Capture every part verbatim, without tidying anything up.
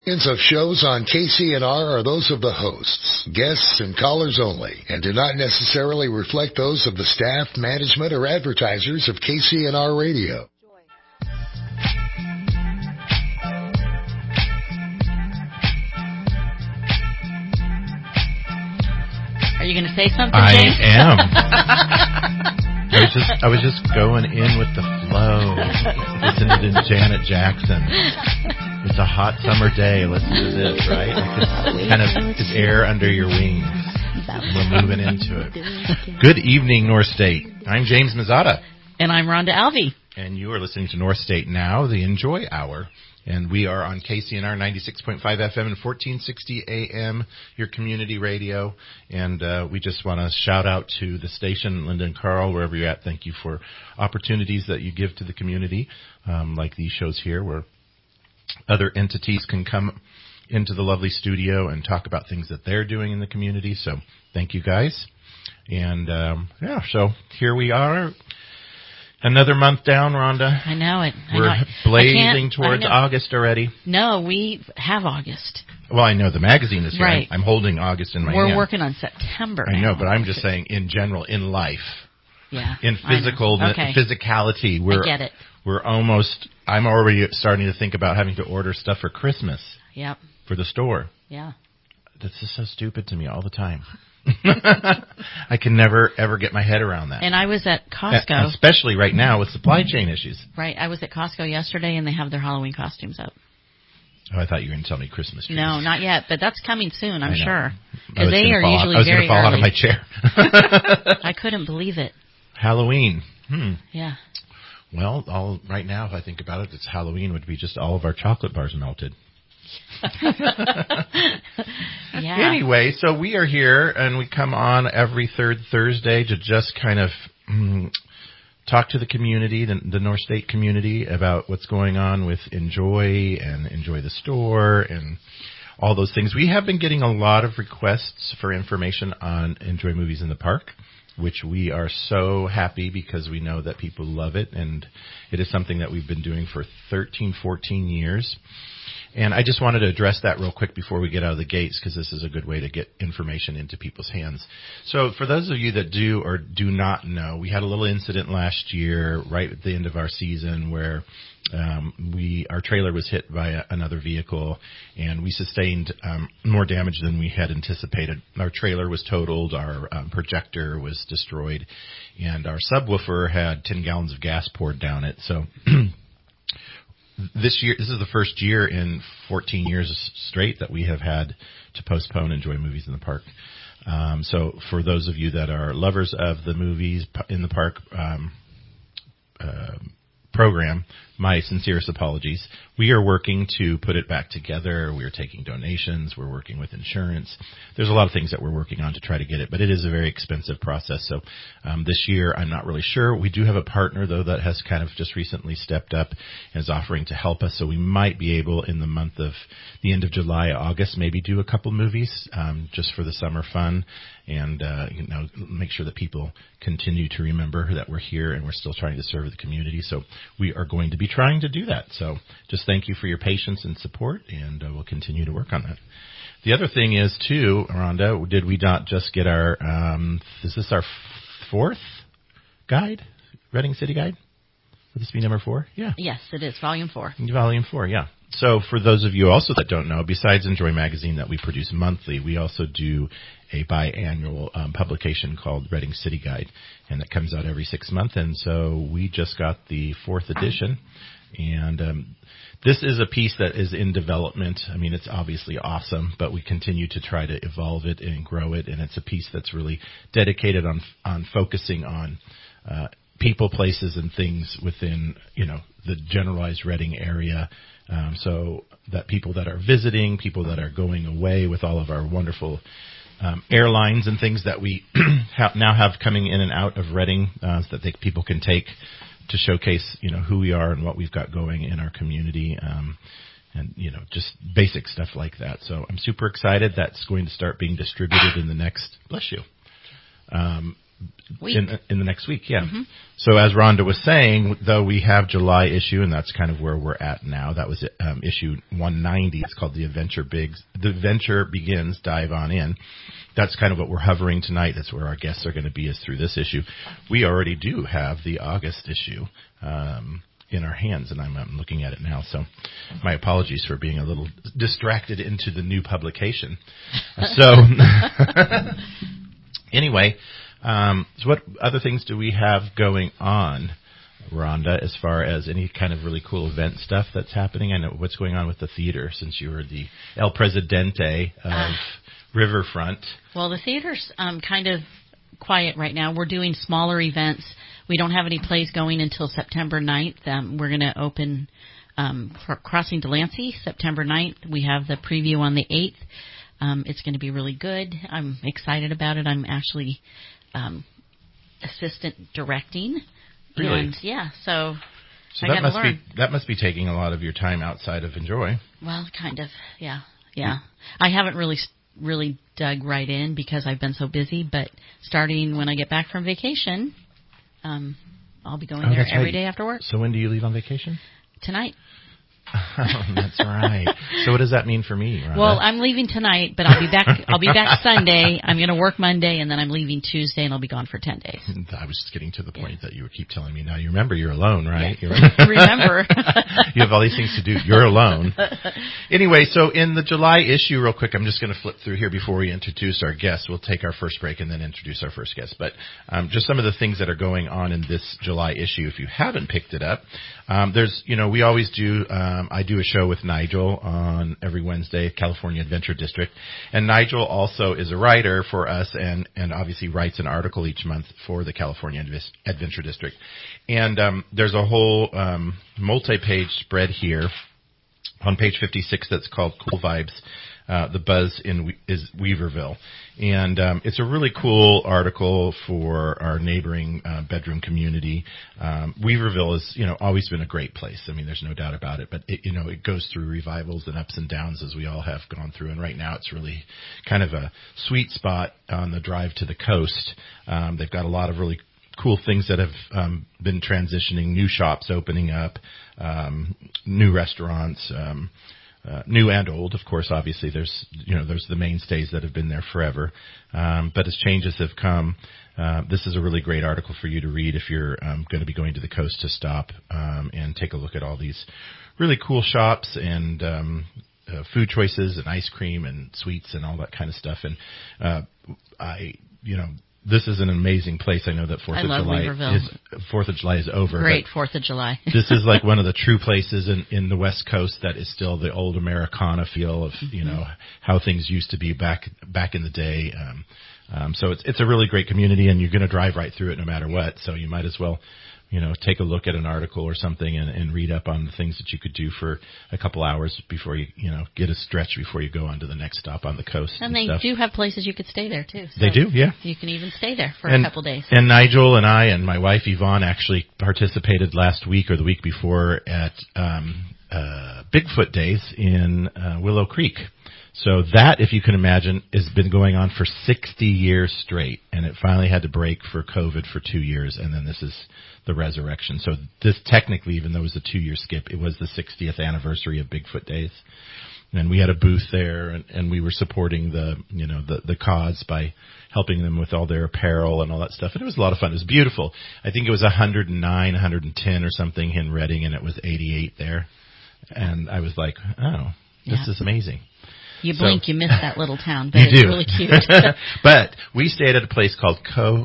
Opinions of shows on K C N R are those of the hosts, guests, and callers only, and do not necessarily reflect those of the staff, management, or advertisers of K C N R Radio. Are you going to say something, I James? am. I was just I was just going in with the flow, listening to Janet Jackson. It's a hot summer day. Listen to this, right? Like it's kind of it's air under your wings. We're moving into it. Good evening, North State. I'm James Mazzata. And I'm Rhonda Alvey. And you are listening to North State Now, the Enjoy Hour. And we are on K C N R ninety-six point five F M and fourteen sixty A M, your community radio. And uh, we just want to shout out to the station, Linda and Carl, wherever you're at. Thank you for opportunities that you give to the community, um, like these shows here, where other entities can come into the lovely studio and talk about things that they're doing in the community. So thank you, guys. And, um, yeah, so here we are. Another month down, Rhonda. I know it. I We're know it. blazing towards August already. No, we have August. Well, I know the magazine is here. Right. I'm holding August in my We're hand. We're working on September I know, now. but I'm just saying in general, in life. Yeah. In physical, okay. physicality. We're, I get it. We're almost, I'm already starting to think about having to order stuff for Christmas. Yep. For the store. Yeah. This is so stupid to me all the time. I can never, ever get my head around that. And I was at Costco. Especially right now with supply chain issues. Right. I was at Costco yesterday, and they have their Halloween costumes up. Oh, I thought you were going to tell me Christmas trees. No, not yet, but that's coming soon, I'm sure. Because they are usually I was very going to fall early. out of my chair. I couldn't believe it. Halloween. Hmm. Yeah. Well, all right now, if I think about it, it's Halloween would be just all of our chocolate bars melted. Yeah. Anyway, so we are here, and we come on every third Thursday to just kind of mm, talk to the community, the, the North State community, about what's going on with Enjoy and Enjoy the Store and all those things. We have been getting a lot of requests for information on Enjoy Movies in the Park, which we are so happy because we know that people love it, and it is something that we've been doing for thirteen, fourteen years. And I just wanted to address that real quick before we get out of the gates, because this is a good way to get information into people's hands. So for those of you that do or do not know, we had a little incident last year right at the end of our season where um, we our trailer was hit by a, another vehicle, and we sustained um, more damage than we had anticipated. Our trailer was totaled, our um, projector was destroyed, and our subwoofer had ten gallons of gas poured down it. So This year, this is the first year in fourteen years straight that we have had to postpone Enjoy Movies in the Park. Um, so for those of you that are lovers of the movies in the park um, uh, program, my sincerest apologies. We are working to put it back together. We are taking donations. We're working with insurance. There's a lot of things that we're working on to try to get it, but it is a very expensive process. So um, this year, I'm not really sure. We do have a partner, though, that has kind of just recently stepped up and is offering to help us. So we might be able, in the month of the end of July, August, maybe do a couple movies um, just for the summer fun and uh, you know, make sure that people continue to remember that we're here and we're still trying to serve the community. So we are going to be trying to do that. So just thank you for your patience and support, and uh, we'll continue to work on that. The other thing is, too, Rhonda, did we not just get our, um, is this our fourth guide, Reading City Guide? Would this be number four? Yeah. Yes, it is, volume four. Volume four, yeah. So for those of you also that don't know, besides Enjoy Magazine that we produce monthly, we also do a biannual um, publication called Reading City Guide, and that comes out every six months. And so we just got the fourth edition, and um, this is a piece that is in development. I mean, it's obviously awesome, but we continue to try to evolve it and grow it, and it's a piece that's really dedicated on on focusing on uh, people, places, and things within, you know, the generalized Reading area. Um, so that people that are visiting, people that are going away with all of our wonderful um, airlines and things that we ha- now have coming in and out of Reading uh, so that they, people can take to showcase, you know, who we are and what we've got going in our community, um, and, you know, just basic stuff like that. So I'm super excited. That's going to start being distributed in the next, bless you, um, week. In, in the next week, yeah. Mm-hmm. So as Rhonda was saying, though we have July issue, and that's kind of where we're at now. That was um, issue one ninety. It's called The Adventure Bigs. The Adventure Begins. Dive on in. That's kind of what we're hovering tonight. That's where our guests are going to be, is through this issue. We already do have the August issue um, in our hands, and I'm, I'm looking at it now. So my apologies for being a little distracted into the new publication. So anyway, um, so what other things do we have going on, Rhonda, as far as any kind of really cool event stuff that's happening? I know what's going on with the theater, since you were the El Presidente of uh, Riverfront. Well, the theater's um, kind of quiet right now. We're doing smaller events. We don't have any plays going until September ninth. Um, we're going to open um, Crossing Delancey September ninth. We have the preview on the eighth. Um, it's going to be really good. I'm excited about it. I'm actually um, assistant directing. Really? And, yeah, so, so I that must learn. be that must be taking a lot of your time outside of Enjoy. Well, kind of, yeah, yeah. I haven't really really dug right in because I've been so busy, but starting when I get back from vacation, um, I'll be going oh, there every right. day after work. So when do you leave on vacation? Tonight. Oh, that's right. So what does that mean for me, Rhonda? Well, I'm leaving tonight, but I'll be back. I'll be back Sunday. I'm going to work Monday, and then I'm leaving Tuesday, and I'll be gone for ten days. I was just getting to the point yeah. that you would keep telling me. Now you remember you're alone, right? Yeah. You're remember, you have all these things to do. You're alone. Anyway, so in the July issue, real quick, I'm just going to flip through here before we introduce our guests. We'll take our first break and then introduce our first guest. But um, just some of the things that are going on in this July issue. If you haven't picked it up, um, there's, you know, we always do. Um, I do a show with Nigel on every Wednesday, California Adventure District. And Nigel also is a writer for us and, and obviously writes an article each month for the California Adventure District. And um, there's a whole um, multi-page spread here on page fifty-six that's called Cool Vibes. Uh, the buzz in is Weaverville. And um, it's a really cool article for our neighboring uh, bedroom community. Um, Weaverville has, you know, always been a great place. I mean, there's no doubt about it. But, it, you know, it goes through revivals and ups and downs as we all have gone through. And right now it's really kind of a sweet spot on the drive to the coast. Um, they've got a lot of really cool things that have um, been transitioning, new shops opening up, um, new restaurants, um Uh, new and old, of course. Obviously, there's you know there's the mainstays that have been there forever. Um, but as changes have come, uh, this is a really great article for you to read if you're um, going to be going to the coast to stop um, and take a look at all these really cool shops and um, uh, food choices and ice cream and sweets and all that kind of stuff. And uh, I, you know. This is an amazing place. I know that Fourth I of love July Weaverville. is Fourth of July is over. Great Fourth of July. This is like one of the true places in, in the West Coast that is still the old Americana feel of mm-hmm. you know how things used to be back back in the day. Um, um, so it's it's a really great community, and you're going to drive right through it no matter what. So you might as well. You know, take a look at an article or something and, and read up on the things that you could do for a couple hours before you, you know, get a stretch before you go on to the next stop on the coast. And, and they stuff. do have places you could stay there, too. So they do, yeah. You can even stay there for and, a couple days. And Nigel and I and my wife Yvonne actually participated last week or the week before at um, uh, Bigfoot Days in uh, Willow Creek. So that, if you can imagine, has been going on for sixty years straight, and it finally had to break for COVID for two years, and then this is the resurrection. So this technically, even though it was a two-year skip, it was the sixtieth anniversary of Bigfoot Days, and we had a booth there, and, and we were supporting the, you know, the the cause by helping them with all their apparel and all that stuff, and it was a lot of fun. It was beautiful. I think it was one hundred nine, one hundred ten or something in Redding, and it was eighty-eight there, and I was like, oh, this yeah. is amazing. You blink, so, you miss that little town, but you it's do. really cute. But we stayed at a place called Co,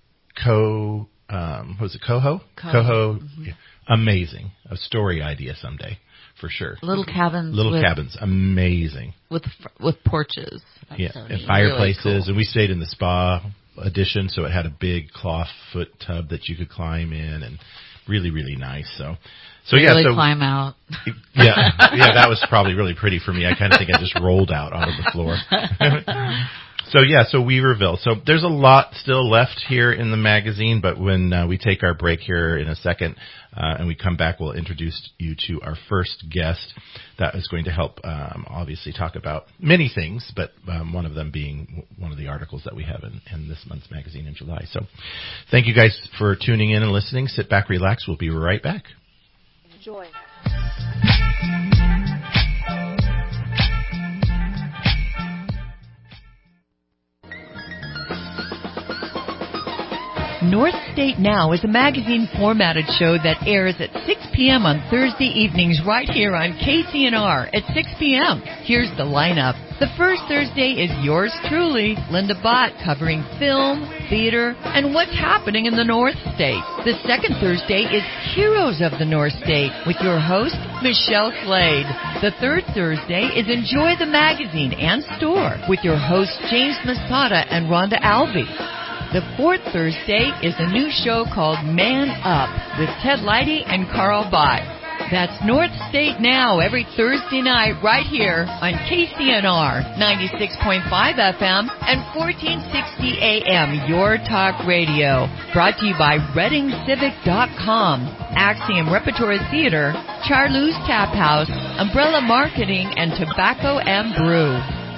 Co, um, what was it, Coho? Coho. Coho. Mm-hmm. Amazing. A story idea someday, for sure. Little cabins. Little with, cabins. Amazing. With with porches. That's yeah, so and fireplaces. Really cool. And we stayed in the spa edition, so it had a big cloth foot tub that you could climb in, and really, really nice. So. So yeah, really so climb out. Yeah, yeah, that was probably really pretty for me. I kind of think I just rolled out onto the floor. So, yeah, so Weaverville. So there's a lot still left here in the magazine, but when uh, we take our break here in a second uh, and we come back, we'll introduce you to our first guest that is going to help, um, obviously, talk about many things, but um, one of them being one of the articles that we have in, in this month's magazine in July. So thank you guys for tuning in and listening. Sit back, relax. We'll be right back. Enjoy. North State Now is a magazine formatted show that airs at six p.m. on Thursday evenings right here on K C N R at six p.m. Here's the lineup. The first Thursday is yours truly, Linda Bott, covering film, theater, and what's happening in the North State. The second Thursday is Heroes of the North State with your host, Michelle Slade. The third Thursday is Enjoy the Magazine and Store with your hosts, James Masada and Rhonda Albee. The fourth Thursday is a new show called Man Up with Ted Leidy and Carl Bott. That's North State Now every Thursday night right here on K C N R ninety-six point five F M and fourteen sixty A M, Your Talk Radio. Brought to you by Reading Civic dot com, Axiom Repertory Theater, Charlie's Tap House, Umbrella Marketing, and Tobacco and Brew.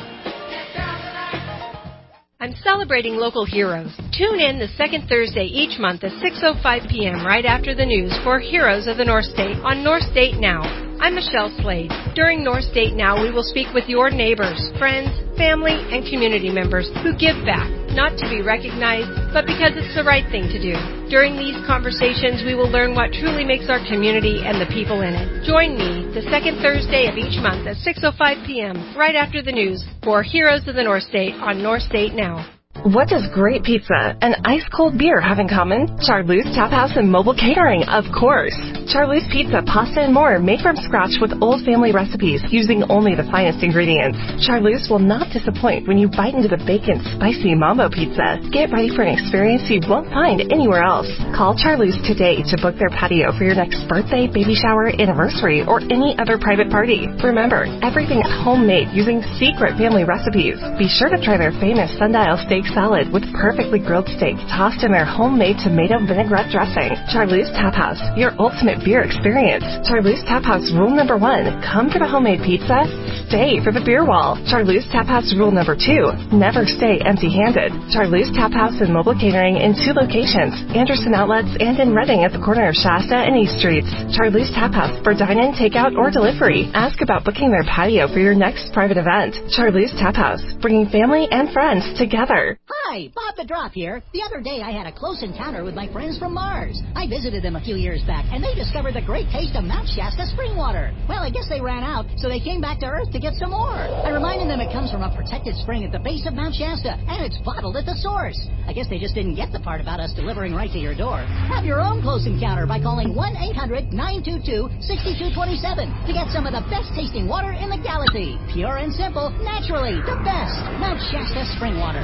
I'm celebrating local heroes. Tune in the second Thursday each month at six oh five p.m. right after the news for Heroes of the North State on North State Now. I'm Michelle Slade. During North State Now, we will speak with your neighbors, friends, family, and community members who give back, not to be recognized, but because it's the right thing to do. During these conversations, we will learn what truly makes our community and the people in it. Join me the second Thursday of each month at six oh five p.m. right after the news for Heroes of the North State on North State Now. What does great pizza and ice-cold beer have in common? Charlie's Tap House and Mobile Catering, of course. Charlie's Pizza, pasta, and more made from scratch with old family recipes using only the finest ingredients. Charlie's will not disappoint when you bite into the bacon, spicy Mambo Pizza. Get ready for an experience you won't find anywhere else. Call Charlie's today to book their patio for your next birthday, baby shower, anniversary, or any other private party. Remember, everything is homemade using secret family recipes. Be sure to try their famous sundial steak salad with perfectly grilled steak tossed in their homemade tomato vinaigrette dressing. Charlie's Tap House, your ultimate beer experience. Charlie's Tap House rule number one, come for the homemade pizza, stay for the beer wall. Charlie's Tap House rule number two, never stay empty-handed. Charlie's Tap House and Mobile Catering in two locations, Anderson Outlets and in Reading at the corner of Shasta and East Streets. Charlie's Tap House for dine-in, takeout, or delivery. Ask about booking their patio for your next private event. Charlie's Tap House, bringing family and friends together. Hi, Bob the Drop here. The other day I had a close encounter with my friends from Mars. I visited them a few years back, and they discovered the great taste of Mount Shasta spring water. Well, I guess they ran out, so they came back to Earth to get some more. I reminded them it comes from a protected spring at the base of Mount Shasta, and it's bottled at the source. I guess they just didn't get the part about us delivering right to your door. Have your own close encounter by calling one eight hundred nine two two six two two seven to get some of the best tasting water in the galaxy. Pure and simple, naturally, the best. Mount Shasta spring water.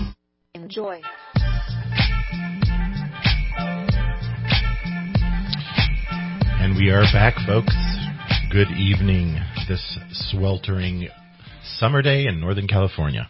Enjoy. And we are back, folks. Good evening this sweltering summer day in Northern California.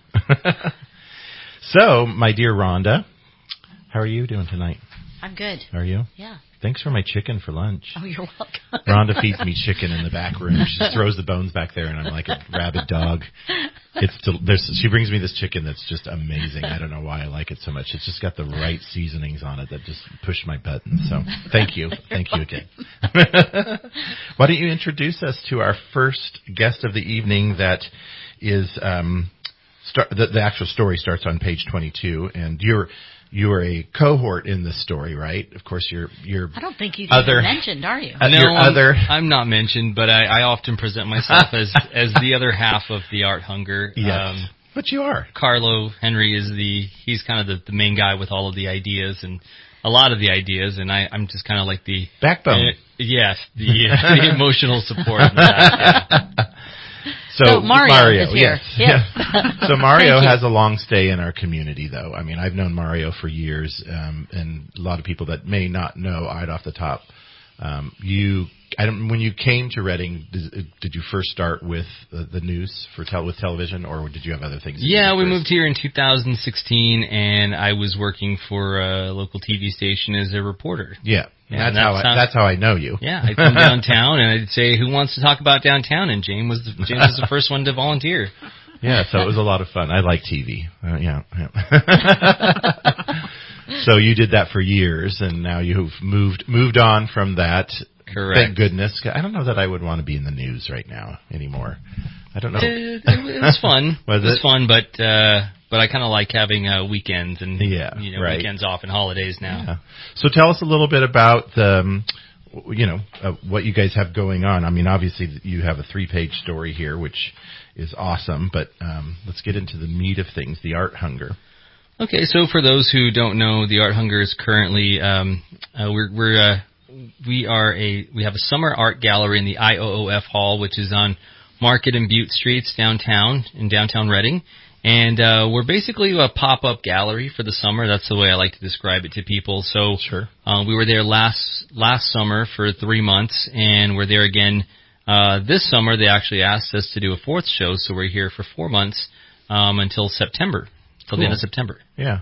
So, my dear Rhonda, how are you doing tonight? I'm good. Are you? Yeah. Thanks for my chicken for lunch. Oh, you're welcome. Rhonda feeds me chicken in the back room. She just throws the bones back there, and I'm like a rabid dog. It's del- there's, she brings me this chicken that's just amazing. I don't know why I like it so much. It's just got the right seasonings on it that just push my buttons. So thank you. Thank you again. Why don't you introduce us to our first guest of the evening that is um, start, the, the actual story starts on page twenty-two, and you're You are a cohort in this story, right? Of course, you're you're. I don't think you other, even mentioned, are you? Uh, no, your I'm, other. I'm not mentioned, but I, I often present myself as as the other half of the Art Hunger. Yes, um, but you are. Carlo Henry is the he's kind of the, the main guy with all of the ideas and a lot of the ideas, and I, I'm just kind of like the backbone. Uh, yes, the uh, the emotional support. Of that, yeah. So, so Mario, Mario is here. Yes. yes. So Mario has a long stay in our community, though. I mean, I've known Mario for years, um, and a lot of people that may not know, right off the top, um, you I don't, when you came to Reading, did, did you first start with the, the news for tel- with television, or did you have other things? Yeah, we first? moved here in two thousand sixteen, and I was working for a local T V station as a reporter. Yeah, yeah that's, how I, that's how I know you. Yeah, I'd come downtown, and I'd say, "Who wants to talk about downtown?" And James was the, James was the first one to volunteer. Yeah, so it was a lot of fun. I like T V. Uh, yeah. yeah. So you did that for years, and now you've moved moved on from that. Correct. Thank goodness. I don't know that I would want to be in the news right now anymore. I don't know. It, it was fun. was it was it? fun, but uh, but I kind of like having uh, weekends and yeah, you know right. weekends off and holidays now. Yeah. So tell us a little bit about the, um, you know, uh, what you guys have going on. I mean, obviously you have a three-page story here, which is awesome, but um, let's get into the meat of things, the Art Hunger. Okay, so for those who don't know, the Art Hunger is currently um, uh, we're we're uh, we are a we have a summer art gallery in the I O O F Hall, which is on Market and Butte Streets downtown in downtown Reading, and uh, we're basically a pop-up gallery for the summer. That's the way I like to describe it to people. So sure. uh, we were there last last summer for three months, and we're there again. Uh, this summer, they actually asked us to do a fourth show, so we're here for four months um, until September, until cool. the end of September. Yeah.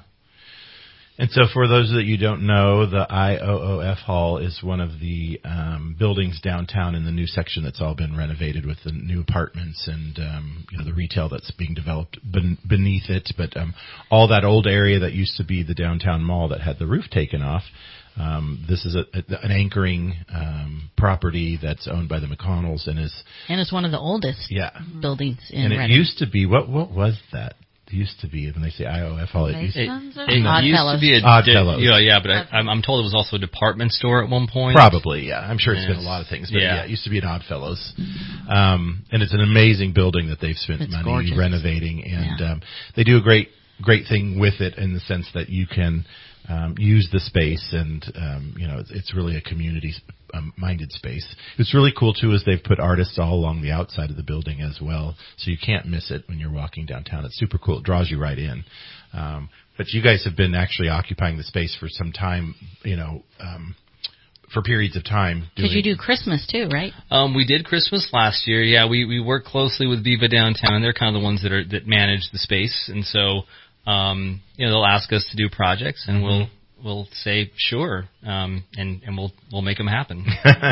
And so for those that you don't know, the I O O F Hall is one of the um, buildings downtown in the new section that's all been renovated with the new apartments and um, you know the retail that's being developed ben- beneath it. But um, all that old area that used to be the downtown mall that had the roof taken off, Um, this is a, a, an anchoring um, property that's owned by the McConnells and is and it's one of the oldest yeah. buildings in And it Reading. used to be what? What was that? It used to be when they say I O F Hall. It used, It, Masons or it Odd used Fellows? to be a Odd di- Fellows. Yeah, yeah, but I, I'm, I'm told it was also a department store at one point. Probably, yeah. I'm sure it's Yes. been a lot of things, but Yeah. yeah, it used to be an Odd Fellows. Um, and it's an amazing building that they've spent It's money gorgeous. renovating, and Yeah. um, they do a great, great thing with it in the sense that you can um, use the space, and um, you know, it's, it's really a community-minded space. It's really cool too, is they've put artists all along the outside of the building as well, so you can't miss it when you're walking downtown. It's super cool. It draws you right in. Um, but you guys have been actually occupying the space for some time, you know, um, for periods of time. Because you do Christmas too, right? Um, we did Christmas last year. Yeah, we, we work closely with Viva Downtown. They're kind of the ones that are that manage the space, and so um, you know they'll ask us to do projects, and we'll we'll say sure, um, and and we'll we'll make them happen.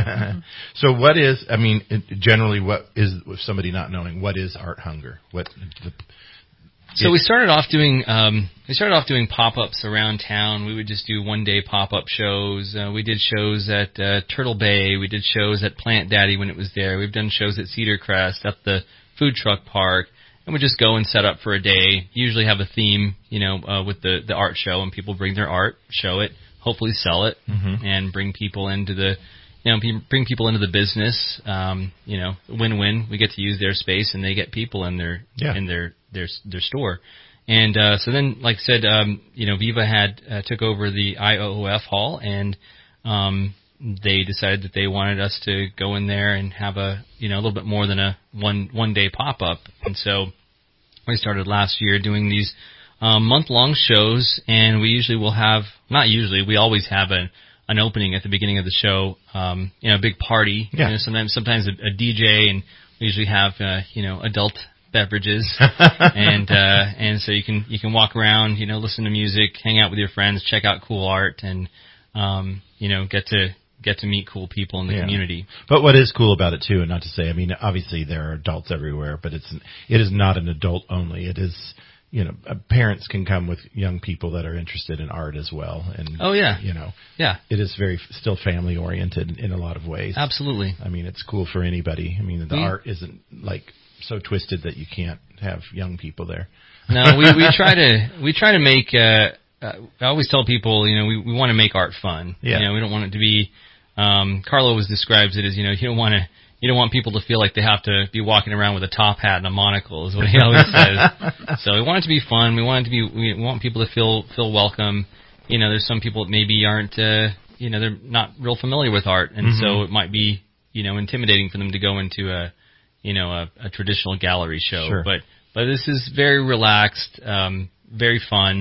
So what is? I mean, generally, what is? With somebody not knowing, what is Art Hunger? What? The, So we started off doing um, we started off doing pop-ups around town. We would just do one-day pop-up shows. Uh, we did shows at uh, Turtle Bay. We did shows at Plant Daddy when it was there. We've done shows at Cedar Crest, at the food truck park, and we just go and set up for a day. Usually have a theme, you know, uh, with the the art show, and people bring their art, show it, hopefully sell it, mm-hmm. and bring people into the you know pe- bring people into the business. Um, you know, win-win. We get to use their space, and they get people in their yeah. in their their their store. And uh, so then, like I said, um, you know, Viva had uh, took over the I O O F Hall, and um, they decided that they wanted us to go in there and have a you know a little bit more than a one one day pop up. And so we started last year doing these um, month long shows, and we usually will have not usually we always have an an opening at the beginning of the show, um, you know, a big party. Yeah. You know, sometimes sometimes a, a D J, and we usually have uh, you know adult beverages, and uh, and so you can you can walk around, you know, listen to music, hang out with your friends, check out cool art, and um, you know, get to get to meet cool people in the yeah. community. But what is cool about it too, and not to say, I mean, obviously there are adults everywhere, but it's it is not an adult only. It is, you know, uh, parents can come with young people that are interested in art as well, and oh yeah, you know, yeah, it is very still family oriented in a lot of ways. Absolutely. I mean, it's cool for anybody. I mean, the we, art isn't like so twisted that you can't have young people there. No, we we try to we try to make. Uh, uh, I always tell people, you know, we we want to make art fun. Yeah. You know, we don't want it to be. Um, Carlo always describes it as, you know, you don't want to. You don't want people to feel like they have to be walking around with a top hat and a monocle, is what he always says. So we want it to be fun. We want it to be. We want people to feel feel welcome. You know, there's some people that maybe aren't. Uh, you know, they're not real familiar with art, and mm-hmm. so it might be, you know, intimidating for them to go into a, you know, a, a traditional gallery show. Sure. But but this is very relaxed, um, very fun.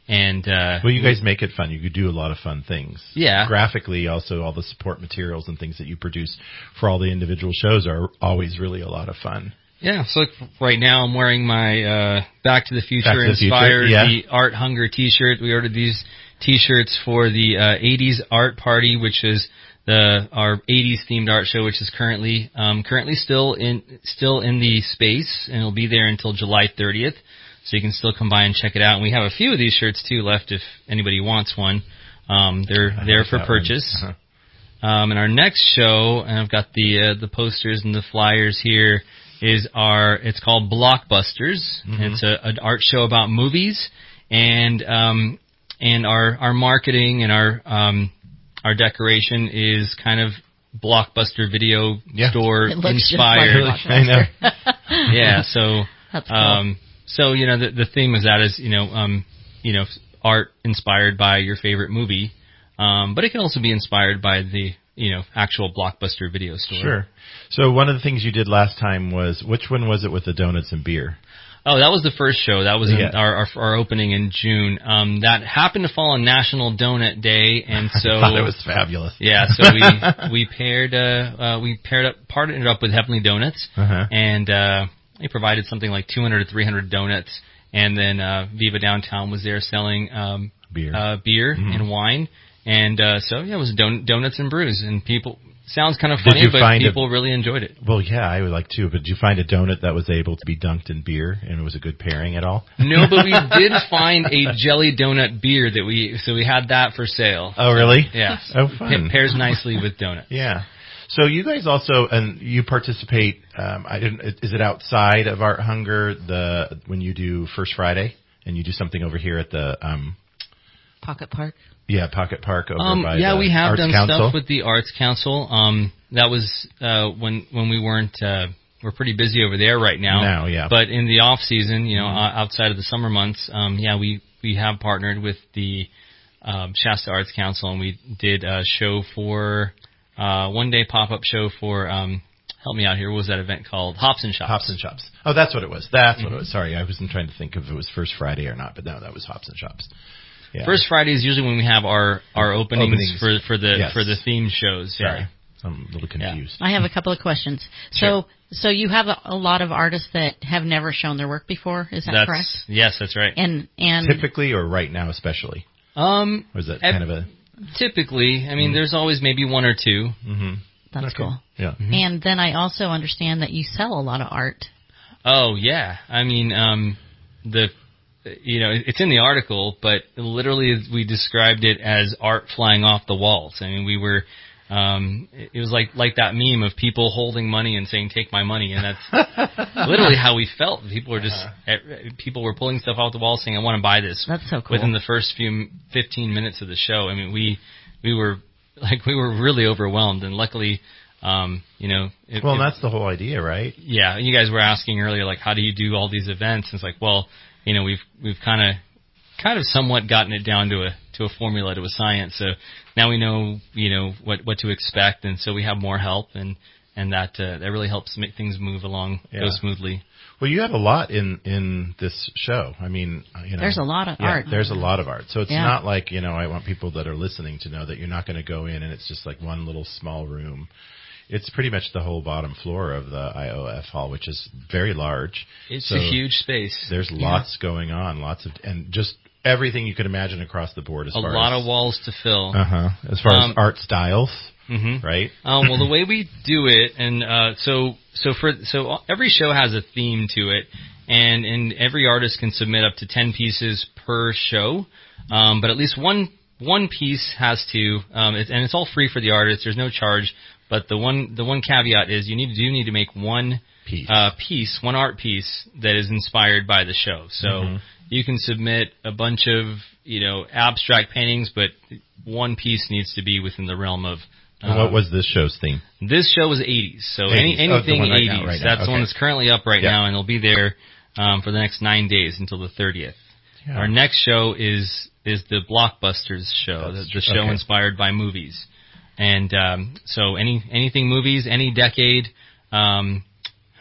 And uh, well, you guys make it fun. You could do a lot of fun things. Yeah. Graphically, also all the support materials and things that you produce for all the individual shows are always really a lot of fun. Yeah. So like right now, I'm wearing my uh, Back to the Future Back to the inspired Future, yeah. the Art Hunger T-shirt. We ordered these T-shirts for the uh, eighties Art Party, which is the our eighties themed art show, which is currently um, currently still in still in the space, and it'll be there until July thirtieth. So you can still come by and check it out. And we have a few of these shirts, too, left if anybody wants one. Um, they're I there like for that purchase. Uh-huh. Um, and our next show, and I've got the uh, the posters and the flyers here, is our, it's called Blockbusters. Mm-hmm. It's a, an art show about movies. And um, and our, our marketing and our um, our decoration is kind of Blockbuster video yeah. store it looks inspired. Just like I know. Yeah, so... That's cool. Um, So, you know, the, the theme of that is, you know, um, you know, art inspired by your favorite movie. Um, but it can also be inspired by the, you know, actual Blockbuster video store. Sure. So one of the things you did last time was, which one was it with the donuts and beer? Oh, that was the first show. That was in Yeah. our, our our opening in June. Um, that happened to fall on National Donut Day, and so I thought it was fabulous. Yeah, so we we paired uh, uh we paired up partnered up with Heavenly Donuts, Uh-huh. and uh, they provided something like two hundred to three hundred donuts, and then uh, Viva Downtown was there selling um, Beer. uh, beer Mhm. and wine, and uh, so yeah, it was don- donuts and brews, and people. Sounds kind of Did funny, you but find people a- really enjoyed it. Well, yeah, I would like to, but did you find a donut that was able to be dunked in beer and it was a good pairing at all? No, but we did find a jelly donut beer that we, so we had that for sale. Oh, really? Yeah. Oh, fun. It pairs nicely with donut. Yeah. So you guys also, and you participate, um, I didn't, is it outside of Art Hunger, the, when you do First Friday and you do something over here at the, um, Pocket Park. yeah, Pocket Park over Um, by yeah, the we have Arts done Council? stuff with the Arts Council. Um, that was, uh, when, when we weren't, uh, we're pretty busy over there right now. Now, yeah. But in the off season, you know, Mm-hmm. uh, outside of the summer months, um, yeah, we, we have partnered with the, um, Shasta Arts Council, and we did a show for, uh, one day pop-up show for, um, help me out here, what was that event called? Hops and Shops. Hops and Shops. Oh, that's what it was. That's Mm-hmm. what it was. Sorry, I wasn't trying to think if it was First Friday or not, but no, that was Hops and Shops. Yeah. First Friday is usually when we have our, our openings, Openings. for for the Yes. for the theme shows. Sorry. Yeah. I'm a little confused. I have a couple of questions. Sure. So, so you have a, a lot of artists that have never shown their work before. Is that That's, correct? Yes, that's right. And and Typically or right now especially? Um, Or is that ev- kind of a... typically, I mean, there's always maybe one or two. Mm-hmm. that's Okay. cool. Yeah. And then I also understand that you sell a lot of art. Oh yeah, I mean, um, the, you know, it's in the article, but literally we described it as art flying off the walls. I mean, we were, um, it was like like that meme of people holding money and saying, "Take my money," and that's literally how we felt. People were just, uh-huh. people were pulling stuff off the wall, saying, "I want to buy this." That's so cool. Within the first few fifteen minutes of the show, I mean, we we were like we were really overwhelmed, and luckily. Um, you know, it, Well, it, that's the whole idea, right? yeah, you guys were asking earlier, like, how do you do all these events? And it's like, well, you know, we've we've kind of kind of somewhat gotten it down to a to a formula, to a science. So now we know, you know, what what to expect, and so we have more help, and and that uh, that really helps make things move along, Yeah. go smoothly. Well, you have a lot in in this show. I mean, you know, There's a lot of yeah, art. There's a lot of art. So it's Yeah. not like, you know, I want people that are listening to know that you're not going to go in and it's just like one little small room. It's pretty much the whole bottom floor of the I O F hall, which is very large. It's So a huge space. There's lots going on, lots of, and just everything you could imagine across the board as A far lot as, of walls to fill. uh huh, as far Um, as art styles, hmm right? Um, well, the way we do it, and uh, so so for so every show has a theme to it, and and every artist can submit up to ten pieces per show, um, but at least one one piece has to, um, it's, and it's all free for the artist. There's no charge, but the one the one caveat is you need to do need to make one Piece. uh, piece, one art piece that is inspired by the show. So Mhm. you can submit a bunch of you know abstract paintings, but one piece needs to be within the realm of. And what was this show's theme? This show was eighties, so eighties. any Oh, the anything one right eighties. now, right now. That's the one Okay. that's currently up right Yeah. now, and it'll be there um, for the next nine days until the thirtieth. Yeah. Our next show is is the Blockbusters show, the, That's the true. show Okay. inspired by movies, and um, so any anything movies, any decade. Um,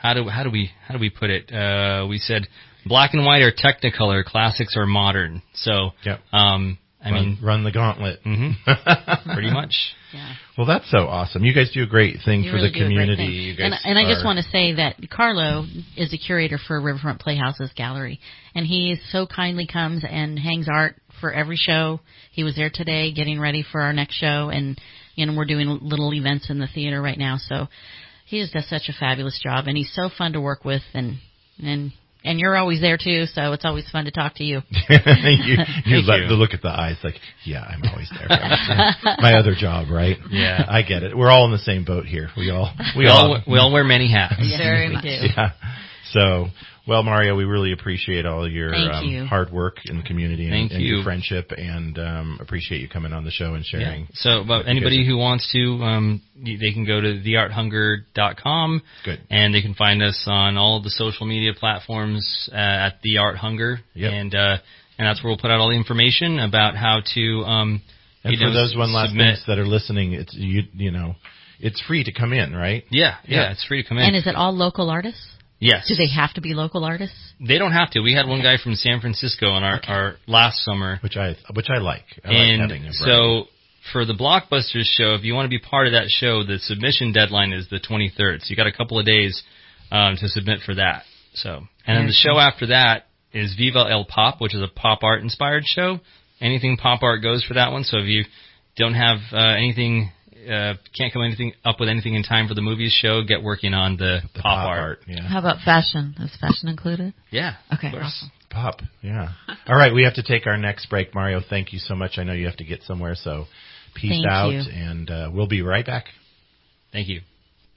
how do how do we how do we put it? Uh, we said black and white or Technicolor, classics or modern. So, yep. um, I run, mean, run the gauntlet. Mm-hmm. Pretty much. Yeah. Well, that's so awesome. You guys do a great thing you for really the community. You guys and, and I are... just want to say that Carlo is a curator for Riverfront Playhouse's gallery, and he so kindly comes and hangs art for every show. He was there today getting ready for our next show, and you know we're doing little events in the theater right now. So he just does such a fabulous job, and he's so fun to work with, and and. And you're always there, too, so it's always fun to talk to you. you you Thank let you. the look at the eyes like, yeah, I'm always there. My other job, right? Yeah. I get it. We're all in the same boat here. We all we, we all, all we all wear many hats. Sure we do. Yeah. So, well, Mario, we really appreciate all your um, you. hard work in the community and, Thank and you. your friendship, and um, appreciate you coming on the show and sharing. Yeah. So, but anybody who wants to, um, they can go to the art hunger dot com. Good. And they can find us on all of the social media platforms uh, at The Art Hunger. Yep. And uh, and that's where we'll put out all the information about how to. Um, and you for know, those one last submit. things that are listening, it's you you know, it's free to come in, right? Yeah, yeah, Yeah. it's free to come in. And is it all local artists? Yes. Do they have to be local artists? They don't have to. We had one guy from San Francisco on our, Okay. our last summer. Which I which I like. I and like having a so for the Blockbusters show, if you want to be part of that show, the submission deadline is the twenty-third. So you got a couple of days um, to submit for that. So, and then the show after that is Viva El Pop, which is a pop art inspired show. Anything pop art goes for that one. So if you don't have uh, anything, uh, can't come anything up with anything in time for the movies show, get working on the, the pop, pop art. art. Yeah. How about fashion? Is fashion included? Yeah. Okay, of course. awesome. Pop, yeah. All right, we have to take our next break. Mario, thank you so much. I know you have to get somewhere, so peace Thank out, you. and uh, we'll be right back. Thank you.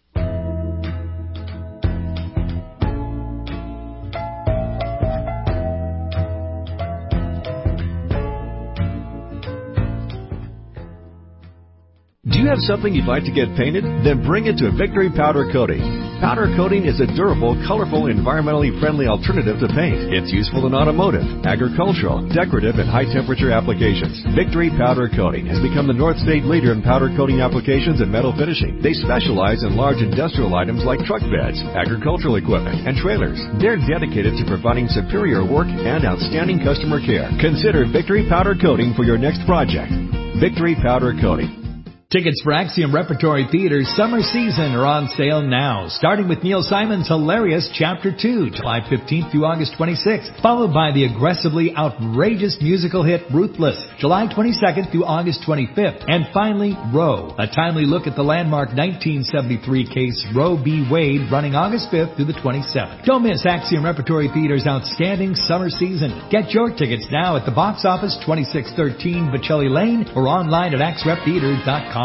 Do you have something you'd like to get painted? Then bring it to Victory Powder Coating. Powder coating is a durable, colorful, environmentally friendly alternative to paint. It's useful in automotive, agricultural, decorative, and high-temperature applications. Victory Powder Coating has become the North State leader in powder coating applications and metal finishing. They specialize in large industrial items like truck beds, agricultural equipment, and trailers. They're dedicated to providing superior work and outstanding customer care. Consider Victory Powder Coating for your next project. Victory Powder Coating. Tickets for Axiom Repertory Theater's summer season are on sale now, starting with Neil Simon's hilarious Chapter two, July fifteenth through August twenty-sixth, followed by the aggressively outrageous musical hit Ruthless, July twenty-second through August twenty-fifth, and finally Roe, a timely look at the landmark nineteen seventy-three case Roe v. Wade, running August fifth through the twenty-seventh. Don't miss Axiom Repertory Theater's outstanding summer season. Get your tickets now at the box office, twenty-six thirteen Bocelli Lane, or online at ax rep theater dot com.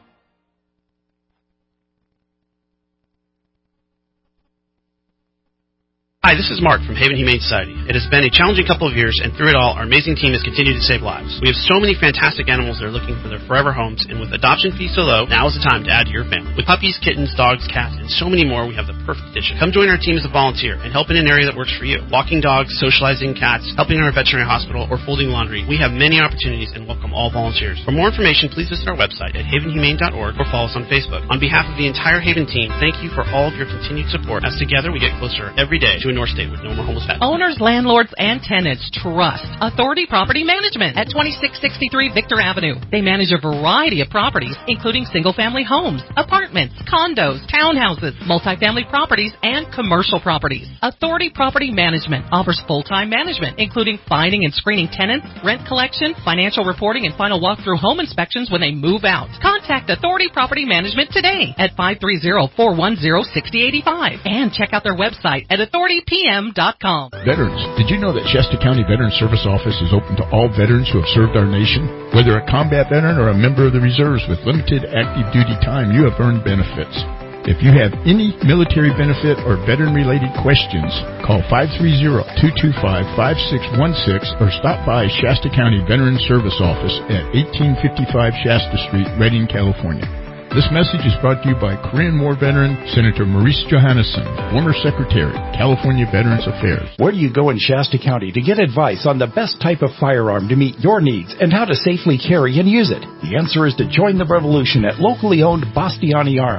Hi, this is Mark from Haven Humane Society. It has been a challenging couple of years, and through it all, our amazing team has continued to save lives. We have so many fantastic animals that are looking for their forever homes, and with adoption fees so low, now is the time to add to your family. With puppies, kittens, dogs, cats, and so many more, we have the perfect addition. Come join our team as a volunteer and help in an area that works for you. Walking dogs, socializing cats, helping in our veterinary hospital, or folding laundry. We have many opportunities and welcome all volunteers. For more information, please visit our website at haven humane dot org or follow us on Facebook. On behalf of the entire Haven team, thank you for all of your continued support, as together we get closer every day to a North State with no more homeless pets. Owners, landlords, and tenants trust Authority Property Management at twenty-six sixty-three Victor Avenue. They manage a variety of properties, including single-family homes, apartments, condos, townhouses, multifamily properties, and commercial properties. Authority Property Management offers full-time management, including finding and screening tenants, rent collection, financial reporting, and final walkthrough home inspections when they move out. Contact Authority Property Management today at five three zero, four one zero, six zero eight five and check out their website at authority p m dot com. Veterans, did you know that Shasta County Veteran Service Office is open to all veterans who have served our nation? Whether a combat veteran or a member of the reserves with limited active duty time, you have earned benefits. If you have any military benefit or veteran-related questions, call five three zero, two two five, five six one six or stop by Shasta County Veteran Service Office at eighteen fifty-five Shasta Street, Redding, California. This message is brought to you by Korean War veteran Senator Maurice Johannesson, former Secretary, California Veterans Affairs. Where do you go in Shasta County to get advice on the best type of firearm to meet your needs and how to safely carry and use it? The answer is to join the revolution at locally owned Bastiani Arms.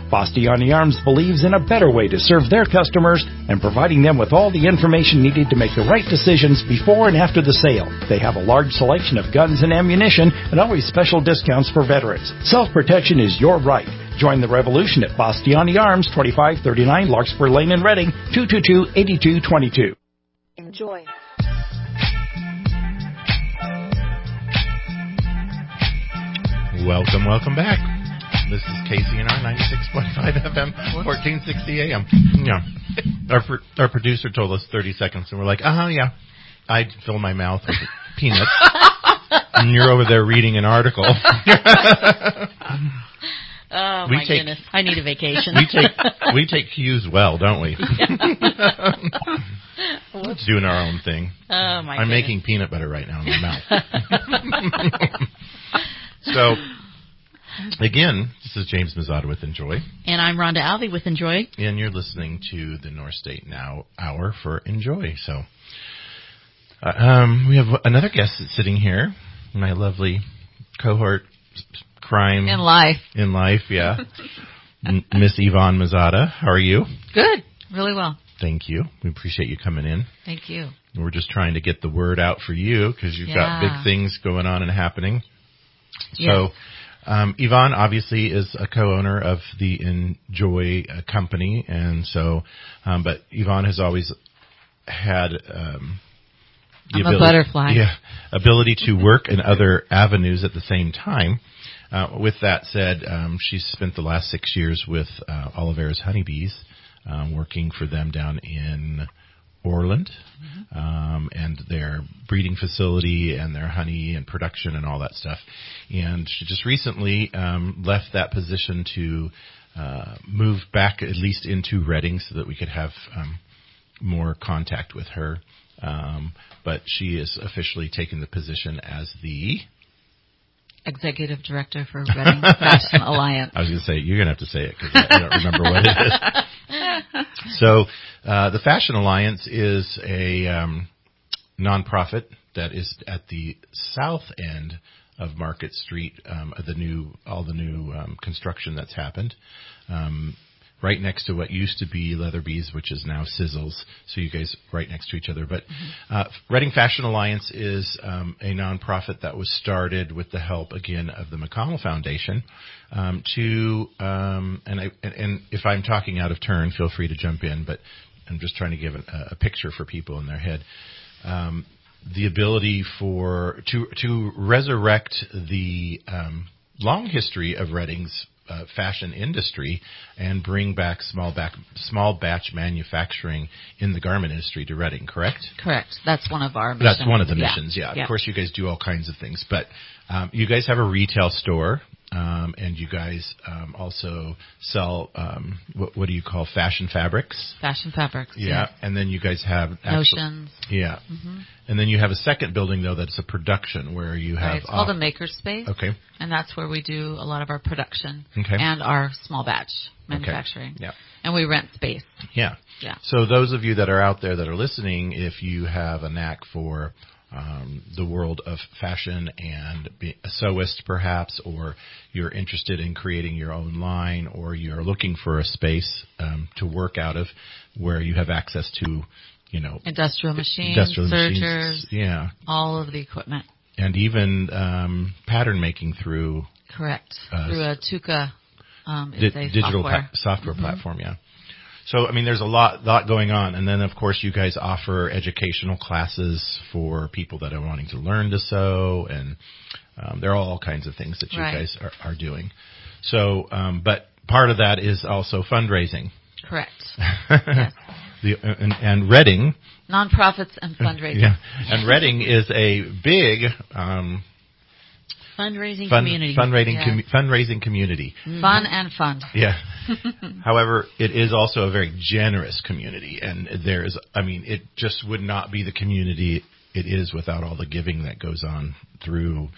Bastiani Arms believes in a better way to serve their customers and providing them with all the information needed to make the right decisions before and after the sale. They have a large selection of guns and ammunition and always special discounts for veterans. Self-protection is your right. Join the revolution at Bastiani Arms, twenty-five thirty-nine Larkspur Lane in Reading, two two two, eight two two two. Enjoy. Welcome, welcome back. This is K C N R ninety-six point five F M, fourteen sixty A M. Yeah. Our our producer told us thirty seconds, and we're like, uh-huh, yeah. I'd fill my mouth with peanuts, and you're over there reading an article. Oh, we my take, goodness. I need a vacation. we take we take cues well, don't we? Doing our own thing. Oh, my I'm goodness. making peanut butter right now in my mouth. So, again, this is James Mazzata with Enjoy. And I'm Rhonda Alvey with Enjoy. And you're listening to the North State Now Hour for Enjoy. So, uh, um, we have another guest that's sitting here, my lovely cohort crime. In life. In life, yeah. M- Miss Yvonne Mazzata. How are you? Good. Really well. Thank you. We appreciate you coming in. Thank you. We're just trying to get the word out for you because you've Yeah. got big things going on and happening. Yes. So, um, Yvonne obviously is a co-owner of the Enjoy uh, company, and so, um, but Yvonne has always had um, the I'm a ability, butterfly. yeah, ability to work in other avenues at the same time. Uh, with that said, um, she's spent the last six years with uh, Oliveira's Honeybees, um, working for them down in Orland, mm-hmm. um, and their breeding facility and their honey and production and all that stuff. And she just recently um, left that position to uh, move back at least into Reading so that we could have um, more contact with her. Um, but she is officially taking the position as the Executive Director for Reading Fashion Alliance. I was going to say, you're going to have to say it because I don't remember what it is. So uh, the Fashion Alliance is a um, nonprofit that is at the south end of Market Street, um, of the new all the new um, construction that's happened. Um, right next to what used to be Leatherbees, which is now Sizzles. So you guys right next to each other. But uh, Reading Fashion Alliance is um, a nonprofit that was started with the help, again, of the McConnell Foundation um, to, um, and, I, and, and if I'm talking out of turn, feel free to jump in, but I'm just trying to give a, a picture for people in their head. Um, the ability for, to, to resurrect the um, long history of Reading's Uh, fashion industry and bring back small back small batch manufacturing in the garment industry to Reading, correct? Correct. That's one of our missions. That's one of the yeah. missions, yeah. yeah. Of course, you guys do all kinds of things, but um, you guys have a retail store, um, and you guys um, also sell, um, what, what do you call, fashion fabrics? Fashion fabrics, Yeah, yeah. and then you guys have... Actual, Notions. Yeah. Mm-hmm. And then you have a second building, though, that's a production where you have... Right, it's called a makerspace. Okay. And that's where we do a lot of our production okay. and our small batch manufacturing. Okay. Yeah. And we rent space. Yeah. Yeah. So those of you that are out there that are listening, if you have a knack for um, the world of fashion and be a sewist perhaps, or you're interested in creating your own line, or you're looking for a space um, to work out of where you have access to, you know, industrial machines, industrial sergers, machines, yeah, all of the equipment. And even um, pattern making through... Correct. Uh, through a Tuca um, di- is a digital software, pa- software mm-hmm. platform, yeah. So, I mean, there's a lot lot going on. And then, of course, you guys offer educational classes for people that are wanting to learn to sew. And um, there are all kinds of things that you right. guys are, are doing. So, um, but part of that is also fundraising. Correct. Yes. The, and, and Reading... Nonprofits and fundraising. Yeah. And Reading is a big... Um, fundraising fun, community. Fundraising, yes. com- fundraising community. Mm-hmm. Fun and fund. Yeah. However, it is also a very generous community. And there is, I mean, it just would not be the community it is without all the giving that goes on through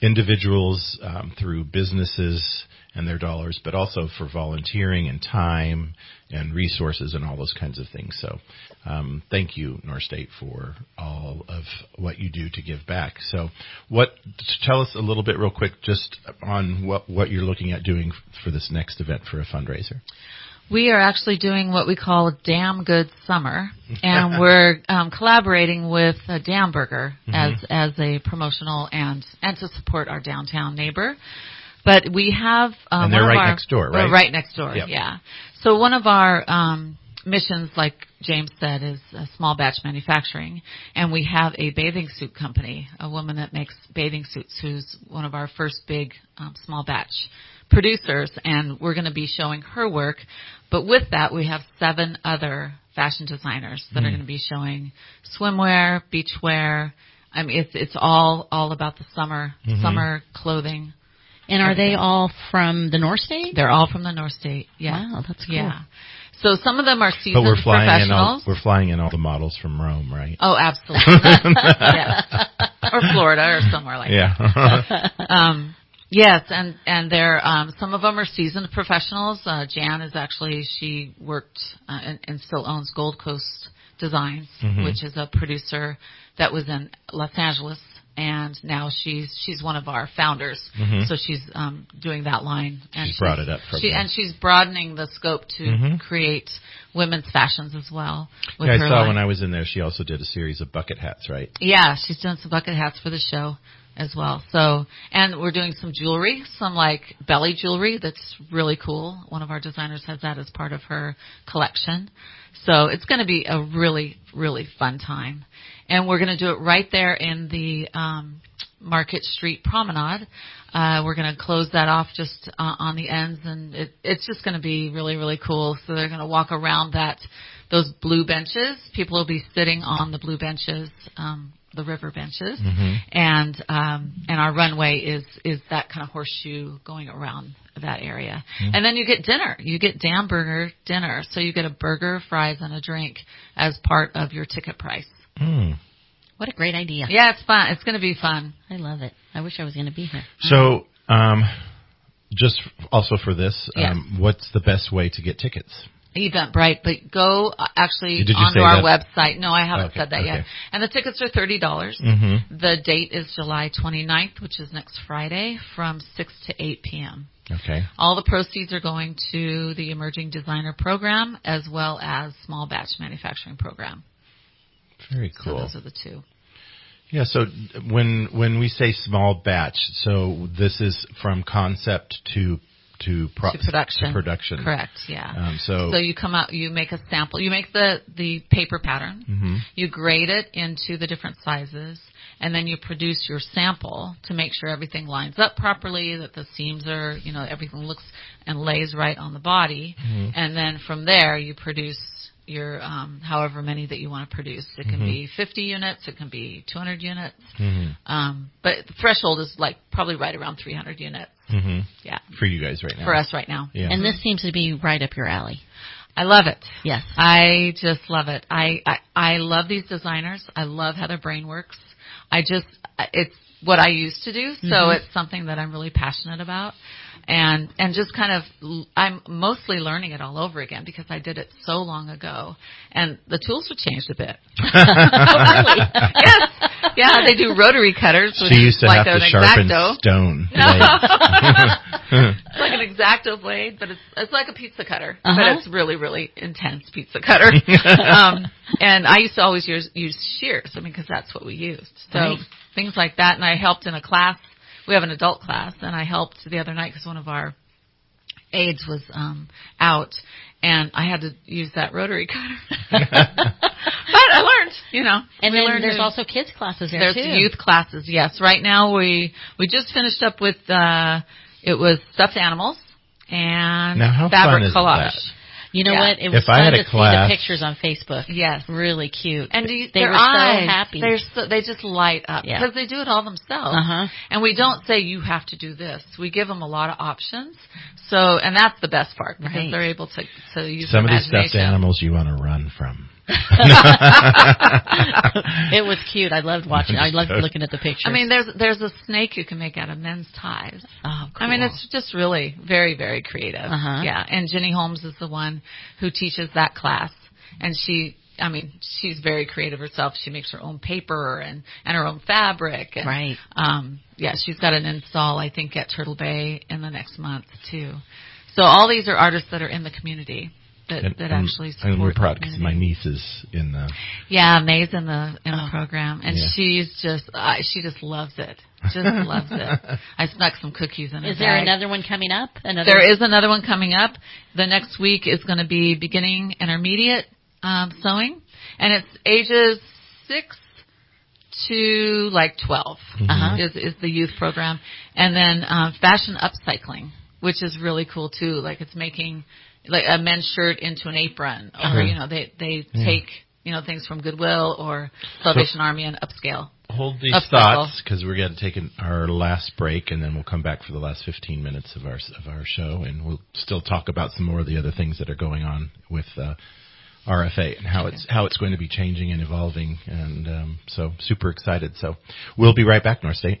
individuals um, through businesses and their dollars, but also for volunteering and time and resources and all those kinds of things. So um, thank you, North State, for all of what you do to give back. So what? Tell us a little bit real quick just on what, what you're looking at doing for this next event for a fundraiser. We are actually doing what we call a Damn Good Summer, and we're um, collaborating with uh, Dam Burger mm-hmm. as as a promotional and and to support our downtown neighbor. But we have um, and they're one right of our, next door, right? Right next door, yep. yeah. So one of our um, missions, like James said, is uh, small batch manufacturing, and we have a bathing suit company, a woman that makes bathing suits, who's one of our first big um, small batch producers, and we're going to be showing her work. But with that, we have seven other fashion designers that mm. are going to be showing swimwear, beachwear. I mean, it's it's all all about the summer mm-hmm. summer clothing. And are they all from the North State? They're all from the North State. Yeah, wow, that's cool. Yeah. So some of them are seasoned but we're flying professionals. In all, we're flying in all the models from Rome, right? Oh, absolutely. Yes. Or Florida or somewhere like yeah. that. um, yes, and and they're um, some of them are seasoned professionals. Uh, Jan is actually she worked uh, and, and still owns Gold Coast Designs, mm-hmm. which is a producer that was in Los Angeles. And now she's she's one of our founders, mm-hmm. so she's um, doing that line. And she's, she's brought it up from she, and she's broadening the scope to mm-hmm. create women's fashions as well. With yeah, I her saw line. When I was in there, she also did a series of bucket hats, right? Yeah, she's done some bucket hats for the show as well. So, and we're doing some jewelry, some like belly jewelry that's really cool. One of our designers has that as part of her collection. So it's going to be a really, really fun time. And we're going to do it right there in the um, Market Street Promenade. Uh, we're going to close that off just uh, on the ends, and it, it's just going to be really, really cool. So they're going to walk around that those blue benches. People will be sitting on the blue benches, um, the river benches, mm-hmm. and um, and our runway is is that kind of horseshoe going around that area. Mm-hmm. And then you get dinner. You get Dam Burger dinner. So you get a burger, fries, and a drink as part of your ticket price. Mm. What a great idea. Yeah, it's fun. It's going to be fun. I love it. I wish I was going to be here. So, um, just also for this, yes. um, what's the best way to get tickets? Eventbrite, but go uh, actually Did you onto say our that? website. No, I haven't okay, said that okay. yet. And the tickets are thirty dollars. Mm-hmm. The date is July twenty-ninth, which is next Friday, from six to eight p.m. Okay. All the proceeds are going to the Emerging Designer Program as well as Small Batch Manufacturing Program. Very cool. So those are the two. Yeah, so when when we say small batch, so this is from concept to to, pro- to production. To production. Correct, yeah. Um, so so you come out, you make a sample, you make the, the paper pattern, mm-hmm. you grade it into the different sizes, and then you produce your sample to make sure everything lines up properly, that the seams are, you know, everything looks and lays right on the body, mm-hmm. and then from there you produce your um, however many that you want to produce. It can mm-hmm. be fifty units, it can be two hundred units, mm-hmm. um, but the threshold is like probably right around three hundred units. Mm-hmm. Yeah, for you guys right now. For us right now. Yeah. And this seems to be right up your alley. I love it. Yes, I just love it. I I, I love these designers. I love how their brain works. I just it's what I used to do, so mm-hmm. it's something that I'm really passionate about. And and just kind of, I'm mostly learning it all over again because I did it so long ago, and the tools have changed a bit. Oh, really? Yes, yeah, they do rotary cutters, which she used to is like have an to sharpen X-Acto. Stone. No, it's like an X-Acto blade, but it's it's like a pizza cutter, uh-huh. but it's really really intense pizza cutter. um, and I used to always use use shears, I mean, because that's what we used. So right. things like that, and I helped in a class. We have an adult class, and I helped the other night because one of our aides was um, out, and I had to use that rotary cutter. But I learned, you know. And we then learned there's to, also kids classes there there's too. There's youth classes, yes. Right now we we just finished up with uh, it was stuffed animals and now how fabric fun is collage. That? You know yeah. what? It was if I fun had a to class, see the pictures on Facebook. Yes. Really cute. And do you, they their were eyes, so happy. They're so, they just light up yeah. because they do it all themselves. Uh-huh. And we don't say you have to do this. We give them a lot of options. So, and that's the best part because right. they're able to, to use some their of these stuffed imagination. animals you want to run from. It was cute. I loved watching. I loved looking at the pictures. I mean, there's there's a snake you can make out of men's ties. Oh, cool. I mean, it's just really very, very creative. Uh-huh. Yeah, and Jenny Holmes is the one who teaches that class, and she. I mean, she's very creative herself. She makes her own paper and, and her own fabric. And, right. Um, yeah, she's got an install, I think, at Turtle Bay in the next month, too. So all these are artists that are in the community that, and, that and, actually support and we're proud the because community. my niece is in the... Yeah, May's in the in Oh. the program, and Yeah. she's just, uh, she just loves it. Just loves it. I snuck some cookies in her Is there bag. another one coming up? Another There is another one coming up. The next week is going to be beginning intermediate um, sewing. And it's ages six to like twelve Uh-huh. is, is the youth program. And then um, fashion upcycling, which is really cool too. Like it's making like a men's shirt into an apron. Or, Uh-huh. you know, they, they Yeah. take, you know, things from Goodwill or Salvation So- Army and upscale. Hold these Upcycle. thoughts because we're going to take an, our last break, and then we'll come back for the last fifteen minutes of our of our show, and we'll still talk about some more of the other things that are going on with uh, R F A and how it's how it's going to be changing and evolving, and um, so super excited. So we'll be right back, North State.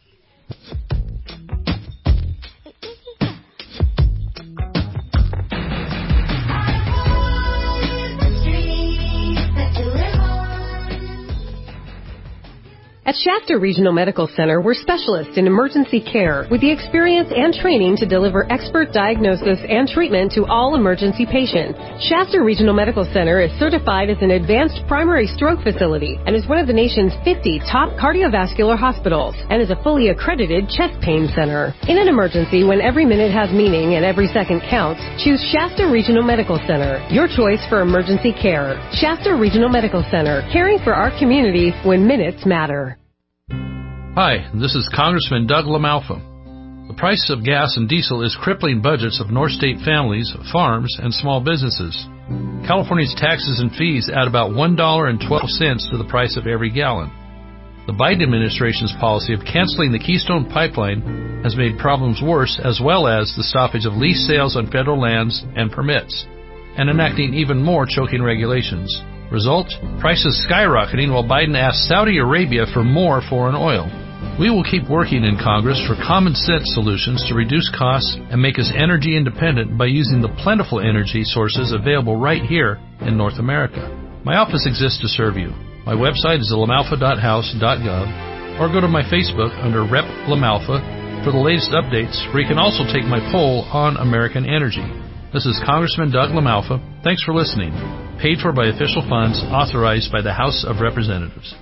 At Shasta Regional Medical Center, we're specialists in emergency care with the experience and training to deliver expert diagnosis and treatment to all emergency patients. Shasta Regional Medical Center is certified as an advanced primary stroke facility and is one of the nation's fifty top cardiovascular hospitals and is a fully accredited chest pain center. In an emergency, when every minute has meaning and every second counts, choose Shasta Regional Medical Center, your choice for emergency care. Shasta Regional Medical Center, caring for our community when minutes matter. Hi, this is Congressman Doug LaMalfa. The price of gas and diesel is crippling budgets of North State families, farms, and small businesses. California's taxes and fees add about one dollar and twelve cents to the price of every gallon. The Biden administration's policy of canceling the Keystone Pipeline has made problems worse, as well as the stoppage of lease sales on federal lands and permits, and enacting even more choking regulations. Result? Prices skyrocketing while Biden asks Saudi Arabia for more foreign oil. We will keep working in Congress for common sense solutions to reduce costs and make us energy independent by using the plentiful energy sources available right here in North America. My office exists to serve you. My website is lamalfa dot house dot gov, or go to my Facebook under Rep LaMalfa for the latest updates, where you can also take my poll on American energy. This is Congressman Doug LaMalfa. Thanks for listening. Paid for by official funds authorized by the House of Representatives.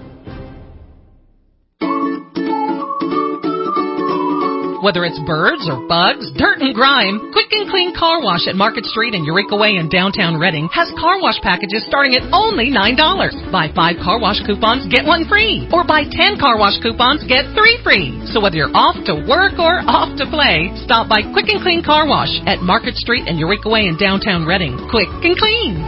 Whether it's birds or bugs, dirt and grime, Quick and Clean Car Wash at Market Street and Eureka Way in downtown Reading has car wash packages starting at only nine dollars. Buy five car wash coupons, get one free. Or buy ten car wash coupons, get three free. So whether you're off to work or off to play, stop by Quick and Clean Car Wash at Market Street and Eureka Way in downtown Reading. Quick and clean.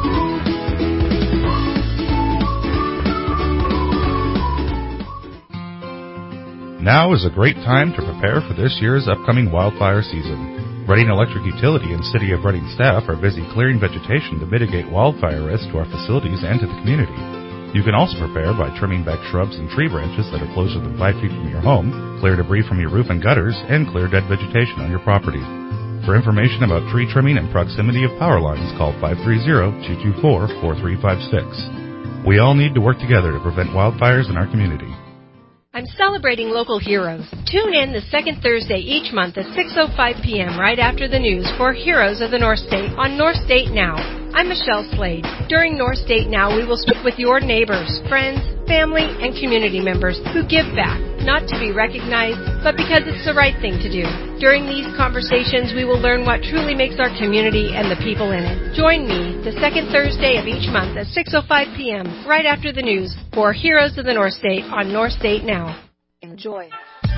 Now is a great time to prepare for this year's upcoming wildfire season. Reading Electric Utility and City of Reading staff are busy clearing vegetation to mitigate wildfire risk to our facilities and to the community. You can also prepare by trimming back shrubs and tree branches that are closer than five feet from your home, clear debris from your roof and gutters, and clear dead vegetation on your property. For information about tree trimming and proximity of power lines, call five three zero, two two four, four three five six. We all need to work together to prevent wildfires in our community. I'm celebrating local heroes. Tune in the second Thursday each month at six oh five p.m. right after the news for Heroes of the North State on North State Now. I'm Michelle Slade. During North State Now, we will speak with your neighbors, friends, family, and community members who give back, not to be recognized, but because it's the right thing to do. During these conversations, we will learn what truly makes our community and the people in it. Join me the second Thursday of each month at six oh five p.m. right after the news for Heroes of the North State on North State Now. Enjoy.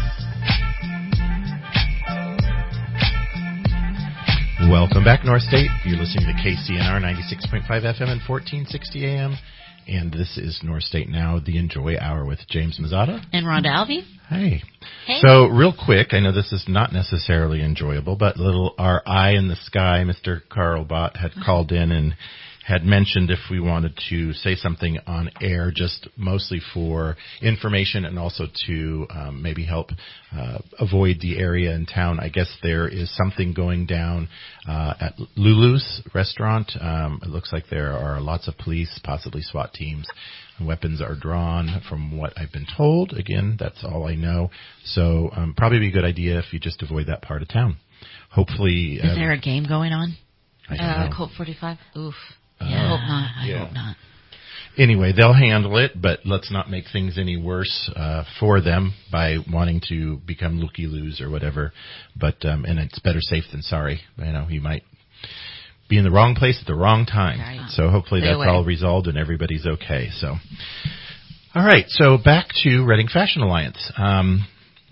Welcome back, North State. You're listening to K C N R ninety-six point five F M and fourteen sixty A M. And this is North State Now, the Enjoy Hour with James Mazzata. And Rhonda Alvey. Hey. Hey. So, real quick, I know this is not necessarily enjoyable, but little our eye in the sky, Mister Carl Bott, had called in and had mentioned if we wanted to say something on air, just mostly for information and also to um, maybe help uh, avoid the area in town. I guess there is something going down uh, at Lulu's restaurant. Um, it looks like there are lots of police, possibly SWAT teams. Weapons are drawn from what I've been told. Again, that's all I know. So um, probably be a good idea if you just avoid that part of town. Hopefully. Is um, there a game going on? I don't uh, know. Colt forty-five? Oof. Uh, I hope not. I yeah. hope not. Anyway, they'll handle it, but let's not make things any worse uh, for them by wanting to become looky-loos or whatever. But um, and it's better safe than sorry. You know, you might be in the wrong place at the wrong time. Right. So hopefully Stay that's away. all resolved and everybody's okay. So, all right. So back to Reading Fashion Alliance. Um,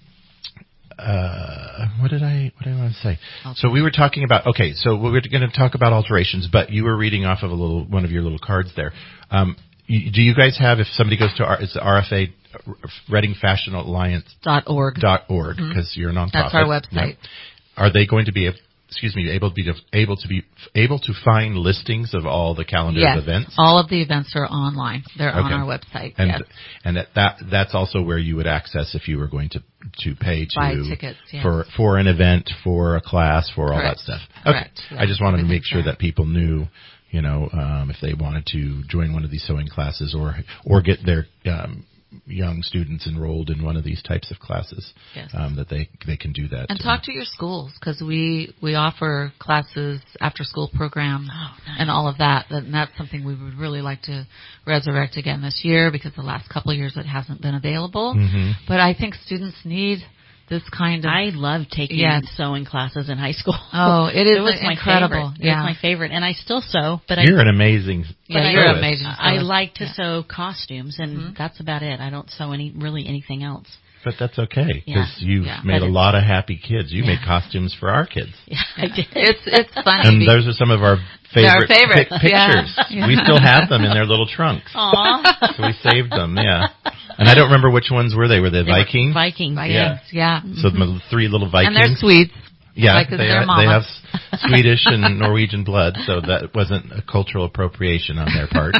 uh, what did I what did I want to say? So we were talking about okay. So we were going to talk about alterations, but you were reading off of a little one of your little cards there. Um, you, do you guys have if somebody goes to our, it's the R F A Reading Fashion Alliance dot org dot org because mm-hmm. you're a nonprofit. That's our website. Yep. Are they going to be excuse me, able to be able to be able to find listings of all the calendar yes. of events? All of the events are online. They're okay. on our website. And yes. and that, that that's also where you would access if you were going to to pay to buy tickets yes. for for an event, for a class, for all Correct. that stuff. Correct. Okay. Yeah. I just wanted Everything's to make sure there. that people knew, you know, um, if they wanted to join one of these sewing classes or or get their um, young students enrolled in one of these types of classes, yes. um, that they they can do that. And talk to your schools because we we offer classes, after school program, oh, nice. and all of that. And that's something we would really like to resurrect again this year because the last couple of years it hasn't been available. Mm-hmm. But I think students need this kind of. I love taking yes. sewing classes in high school. Oh, it is it was incredible. My favorite. Yeah. It was my favorite, and I still sew. But you're I, an amazing. Yeah, you're sewist. amazing. I sewist. like to yeah. sew costumes, and mm-hmm. that's about it. I don't sew any really anything else. But that's okay because Yeah. you've Yeah. made But a lot of happy kids. You yeah. made costumes for our kids. Yeah, I did. It's it's funny. And those are some of our favorite Our favorites, pic- pictures. yeah. We still have them in their little trunks. Aw. So we saved them, yeah. And I don't remember which ones were they. Were they, They Viking? were Vikings, Vikings, yeah. yeah. So the three little Vikings. And they're Swedes. Yeah, like they, their are, mama. they have s- Swedish and Norwegian blood, so that wasn't a cultural appropriation on their part.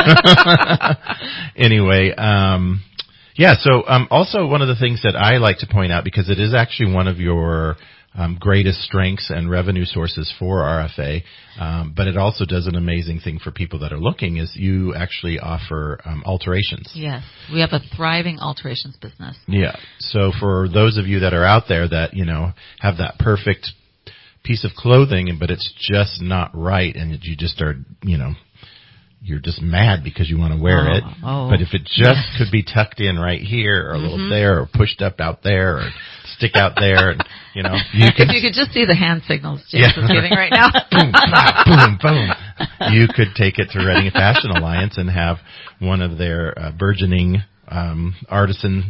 Anyway, um, yeah, so um, also one of the things that I like to point out, because it is actually one of your um, greatest strengths and revenue sources for R F A, um, but it also does an amazing thing for people that are looking, is you actually offer um, alterations. Yes, we have a thriving alterations business. Yeah. So for those of you that are out there that, you know, have that perfect piece of clothing, but it's just not right, and you just are, you know, you're just mad because you want to wear oh, it. Oh. But if it just yes. could be tucked in right here, or a mm-hmm. little there, or pushed up out there, or stick out there, and, you know, you if can. you could just see the hand signals James Yeah. is giving right now. boom, pow, boom, boom. You could take it to Reading Fashion Alliance and have one of their uh, burgeoning um, artisan.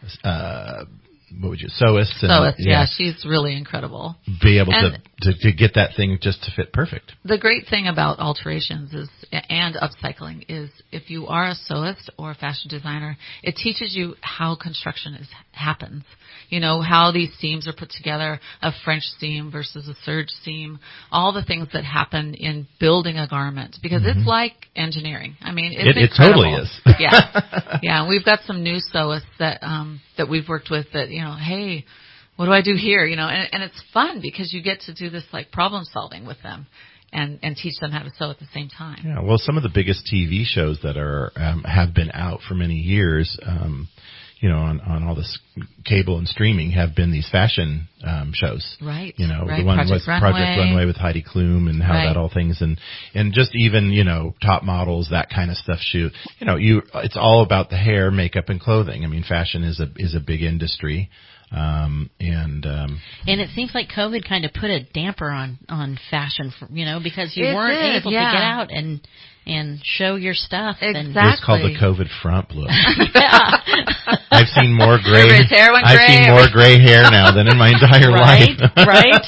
Uh, what would you sewists? And, Sewists, yeah. yeah, she's really incredible. Be able and to, to to get that thing just to fit perfect. The great thing about alterations is and upcycling is if you are a sewist or a fashion designer, it teaches you how construction is happens. You know, how these seams are put together, a French seam versus a serge seam, all the things that happen in building a garment, because mm-hmm. it's like engineering. I mean, it's it, it incredible. totally is. yeah. Yeah. We've got some new sewists that, um, that we've worked with that, you know, hey, what do I do here? You know, and, and it's fun because you get to do this like problem solving with them. And, and teach them how to sew at the same time. Yeah, well, some of the biggest T V shows that are um, have been out for many years, um, you know, on, on all this cable and streaming, have been these fashion um, shows. Right. You know, right. the one Project was Runway. Project Runway with Heidi Klum and how right. that all things and and just even, you know, top models, that kind of stuff. Shoot, you know, you it's all about the hair, makeup, and clothing. I mean, fashion is a is a big industry. Um, and, um, and it seems like COVID kind of put a damper on, on fashion, for, you know, because you it weren't did, able yeah. to get out and, and show your stuff. Exactly. And it's called the COVID front look. yeah. I've seen more gray, Everybody's hair went I've gray. seen more gray hair now than in my entire right, life.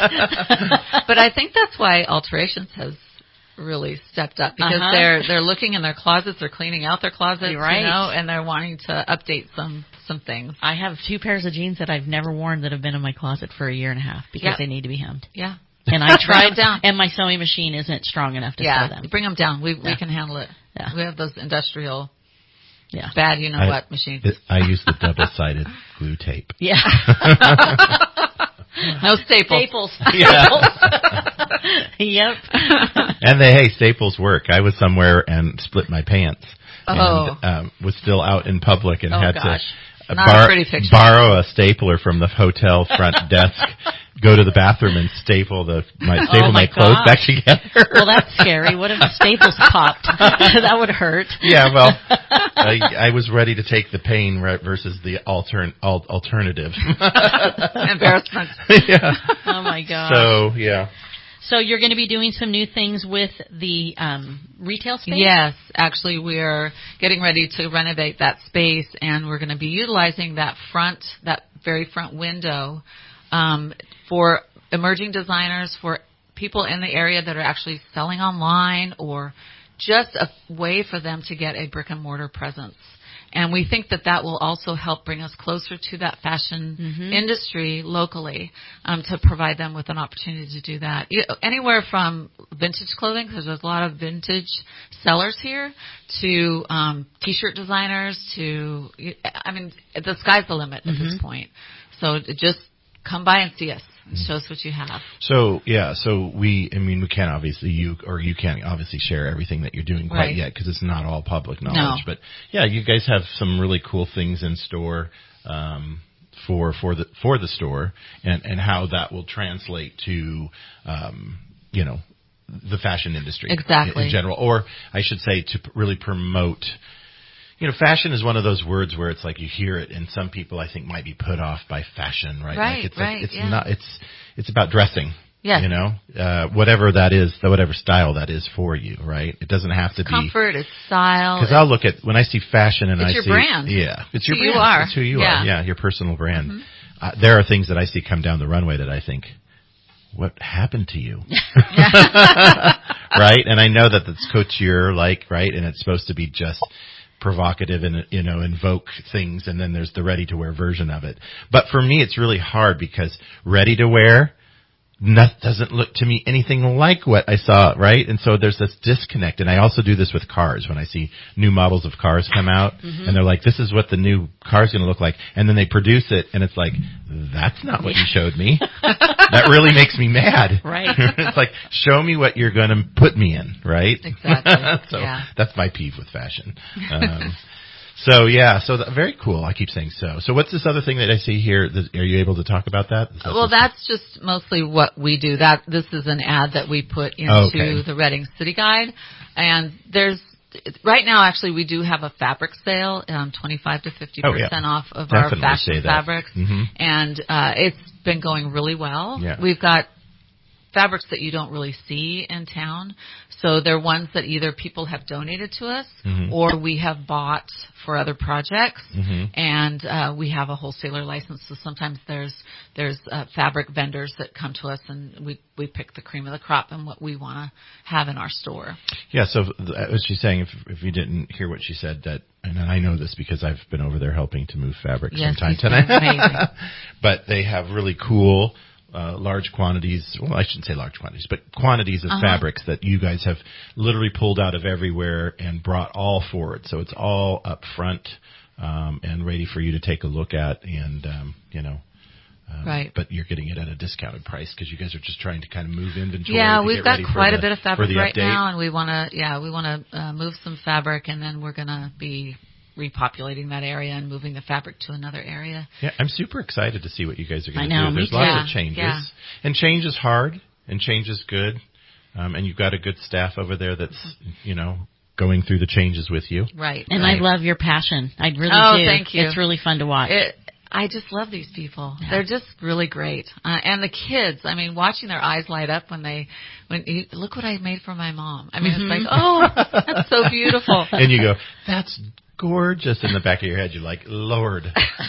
right. But I think that's why alterations has really stepped up because uh-huh. they're they're looking in their closets, they're cleaning out their closets, right. you know, and they're wanting to update some some things. I have two pairs of jeans that I've never worn that have been in my closet for a year and a half because yeah. they need to be hemmed. Yeah. And I tried Bring 'em down. and my sewing machine isn't strong enough to yeah, sew them. bring them down. We we Yeah. can handle it. Yeah. We have those industrial, yeah. bad you know I, what machines. it- I use the double-sided glue tape. Yeah. No staples. Staples. Yeah. Yep. And they, hey, staples work. I was somewhere and split my pants. Oh. And um, was still out in public and Oh, had gosh. to uh, Not a pretty picture. borrow a stapler from the hotel front desk, go to the bathroom and staple the my staple Oh my my clothes gosh. back together. Well, that's scary. What if the staples popped? That would hurt. Yeah, well, I, I was ready to take the pain right versus the altern, al- alternative. Embarrassment. Yeah. Oh my gosh. So, yeah. So you're going to be doing some new things with the um, retail space? Yes, actually we're getting ready to renovate that space, and we're going to be utilizing that front, that very front window um, for emerging designers, for people in the area that are actually selling online, or just a way for them to get a brick and mortar presence. And we think that that will also help bring us closer to that fashion Mhm. industry locally, um, to provide them with an opportunity to do that. You- Anywhere from vintage clothing, because there's a lot of vintage sellers here, to um, T-shirt designers, to, I mean, the sky's the limit at this Mhm. point. So just come by and see us. Show us what you have. So, yeah, so we, I mean, we can't obviously, you, or you can't obviously share everything that you're doing quite Right. yet, because it's not all public knowledge. No. But, yeah, you guys have some really cool things in store, um, for, for the, for the store, and, and how that will translate to, um, you know, the fashion industry. Exactly. In, in general. Or, I should say, to p- really promote. You know, fashion is one of those words where it's like you hear it, and some people I think might be put off by fashion, right? Right, like it's right, like, it's yeah. not. It's it's about dressing. Yes. You know, uh, whatever that is, whatever style that is for you, right? It doesn't have to be Comfort, it's style. because I'll look at when I see fashion and It's I your see brand. yeah, it's Who your you brand. are. It's who you Yeah. are. Yeah, your personal brand. Mhm. Uh, there are things that I see come down the runway that I think, what happened to you? Right? And I know that it's couture, like, right? And it's supposed to be just provocative and, you know, invoke things, and then there's the ready-to-wear version of it. But for me, it's really hard because ready-to-wear not, doesn't look to me anything like what I saw, right? And so there's this disconnect. And I also do this with cars when I see new models of cars come out, Mhm. and they're like, this is what the new car's going to look like. And then they produce it, and it's like, that's not what you showed me. That really makes me mad. Right. It's like, show me what you're going to put me in, right? Exactly. So Yeah. that's my peeve with fashion. Um, so yeah, so th- very cool. I keep saying so. So what's this other thing that I see here? That, are you able to talk about that? Is that Well, just- that's just mostly what we do. That this is an ad that we put into Okay. the Reading City Guide, and there's right now actually we do have a fabric sale, um, twenty-five to fifty Oh, yeah. percent off of Definitely our fashion say that. fabrics, Mhm. and uh, it's been going really well. Yeah. We've got fabrics that you don't really see in town. So they're ones that either people have donated to us Mhm. or we have bought for other projects. Mhm. And uh, we have a wholesaler license. So sometimes there's there's uh, fabric vendors that come to us, and we, we pick the cream of the crop and what we want to have in our store. Yeah, so th- as she's saying, if if you didn't hear what she said, that, and I know this because I've been over there helping to move fabric Yes, sometime he's been tonight. amazing. But they have really cool, uh, large quantities, well, I shouldn't say large quantities, but quantities of Uh-huh. fabrics that you guys have literally pulled out of everywhere and brought all forward. So it's all up front, um, and ready for you to take a look at, and, um, you know, Um, Right. But you're getting it at a discounted price because you guys are just trying to kind of move inventory. Yeah, to we've get got ready for quite the, a bit of for fabric the right update. now, and we want to, yeah, we want to uh, move some fabric, and then we're going to be repopulating that area and moving the fabric to another area. Yeah, I'm super excited to see what you guys are going I to know, do. me There's lots too. of changes, Yeah. and change is hard, and change is good, um, and you've got a good staff over there that's, you know, going through the changes with you. Right. And right. I love your passion. I really oh, do. thank you. It's really fun to watch. It, I just love these people. Yeah. They're just really great. Uh, and the kids, I mean, watching their eyes light up when they, when you, look what I made for my mom. I mean, Mhm. it's like, oh, that's so beautiful. And you go, that's gorgeous. In the back of your head, you're like, Lord.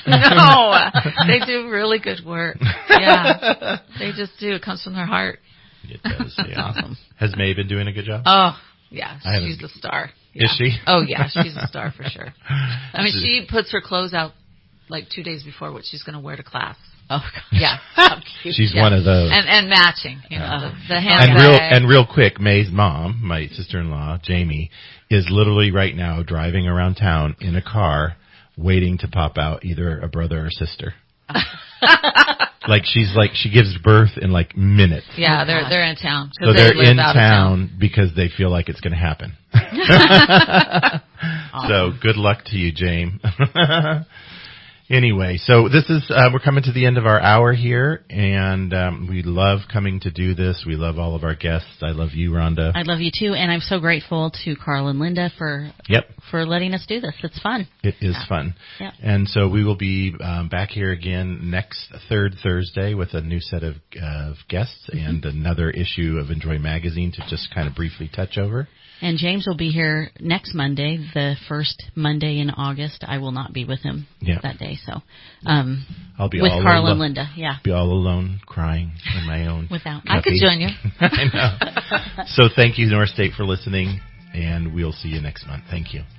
No, they do really good work. Yeah, they just do. It comes from their heart. It does. Yeah. Awesome. Has May been doing a good job? Oh, yeah, I haven't- she's a star. Yeah. Is she? Oh, yeah, she's a star for sure. I mean, she puts her clothes out like two days before what she's going to wear to class. Oh, God. Yeah. How cute. She's yeah. one of those. And and matching, you know, uh, the, the and handbag. real and real quick, May's mom, my sister-in-law, Jamie, is literally right now driving around town in a car, waiting to pop out either a brother or sister. Like she's like she gives birth in like minutes. Yeah, they're they're in town. So they're they in town, town because they feel like it's going to happen. Awesome. So good luck to you, James. Anyway, so this is, uh, we're coming to the end of our hour here, and um, we love coming to do this. We love all of our guests. I love you, Rhonda. I love you too, and I'm so grateful to Carl and Linda for yep. for letting us do this. It's fun. It is yeah. fun. Yep. And so we will be um, back here again next third Thursday with a new set of, uh, guests mm-hmm. and another issue of Enjoy Magazine to just kind of briefly touch over. And James will be here next Monday, the first Monday in August. I will not be with him yep. that day, so um, I'll be with all Carl alone, and Linda. Yeah, be all alone, crying in my own. Without me. I could join you. I know. So thank you, North State, for listening, and we'll see you next month. Thank you.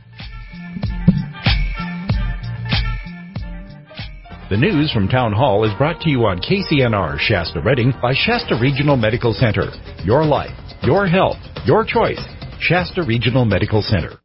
The news from Town Hall is brought to you on K C N R Shasta Redding by Shasta Regional Medical Center. Your life, your health, your choice. Shasta Regional Medical Center.